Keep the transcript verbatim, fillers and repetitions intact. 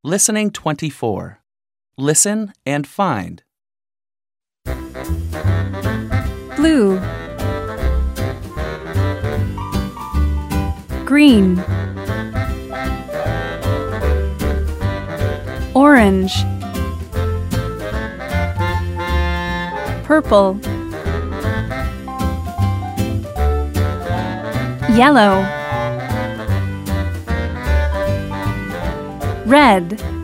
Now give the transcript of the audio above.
Listening twenty-four. Listen and find. Blue, green, orange, purple, yellow, red.